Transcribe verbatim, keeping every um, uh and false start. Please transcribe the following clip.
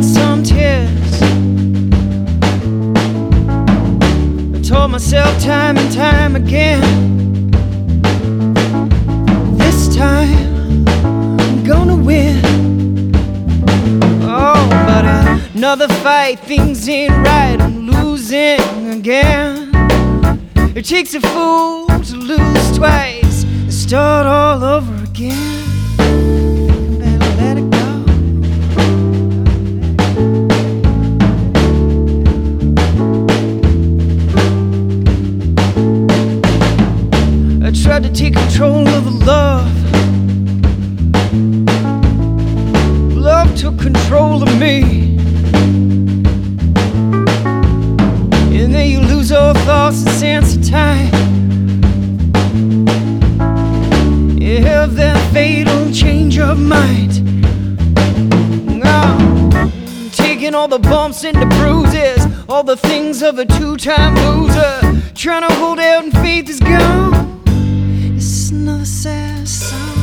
some tears. I told myself time and time again, this time I'm gonna win. Oh, but another fight, things ain't right, I'm losing again. It takes a fool to lose twice and start all over again. Better let it go. I tried to take control of the love. Love took control of me. And then you lose all thoughts and sense of time. You have that fatal change of mind. Oh, taking all the bumps and the bruises, all the things of a two-time loser, trying to hold out and faith is gone. It's another sad song.